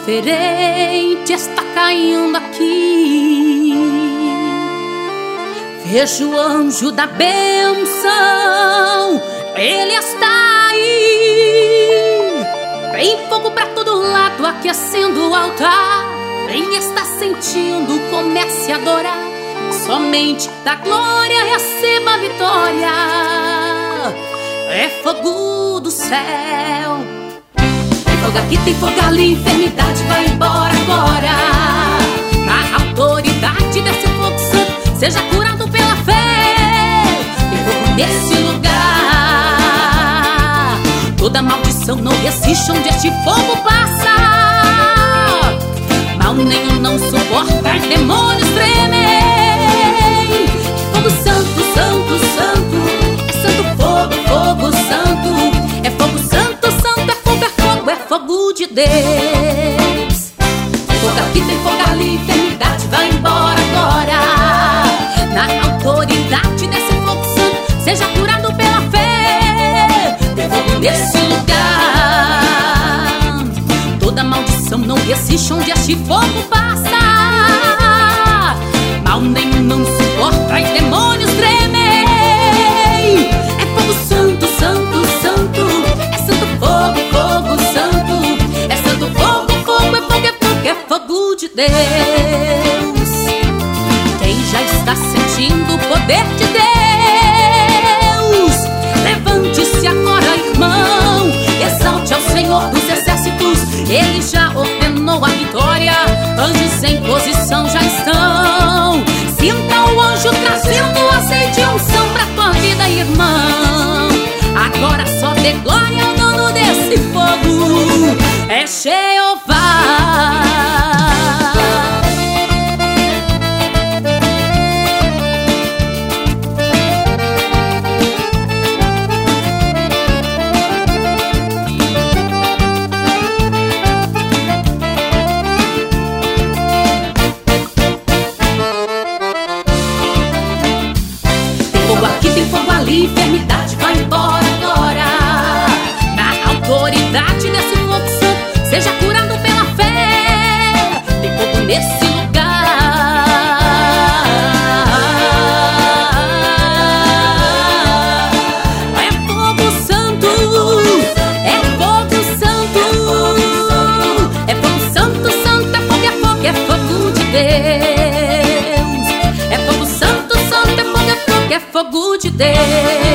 diferente está caindo aqui. Vejo o anjo da bênção, ele está aí. Tem fogo pra todo lado aquecendo o altar. Quem está sentindo, comece a adorar. Somente da glória receba a vitória. É fogo do céu. Tem fogo aqui, tem fogo ali, enfermidade vai embora agora. Na autoridade desse fogo santo, seja curado pela fé. Tem fogo nesse lugar. Toda maldição não resiste onde este fogo passa. Mal nenhum não suporta, demônios tremem. Fogo santo, santo, santo. É santo fogo, fogo santo. É fogo santo, santo, é fogo, é fogo, é fogo de Deus. Tem fogo aqui, tem fogo ali, enfermidade vai embora agora. Na autoridade desse fogo santo, seja curado pela fé. Tem fogo nesse lugar. Toda maldição não resiste onde este fogo passa. Mal nenhum não suporta e demônios tremem. É fogo santo, santo, santo. É santo fogo, fogo santo. É santo fogo, fogo, é fogo, é fogo, é fogo de Deus. Quem já está sentindo o poder de Deus, levante-se agora, irmão. Exalte ao Senhor dos exércitos. Ele já ordenou a vitória. Anjos em posição já estão. Sinta o anjo trazendo azeite e unção pra tua vida, irmão. Agora só dê glória ao dono desse fogo. É Jeová. Enfermidade vai embora agora. Na autoridade desse fogo santo, seja curado pela fé. Tem fogo nesse lugar. É fogo santo. É fogo santo. É fogo santo, santo. É fogo, é fogo, é fogo de Deus. É fogo santo, santo. É fogo, é fogo, é fogo de Deus.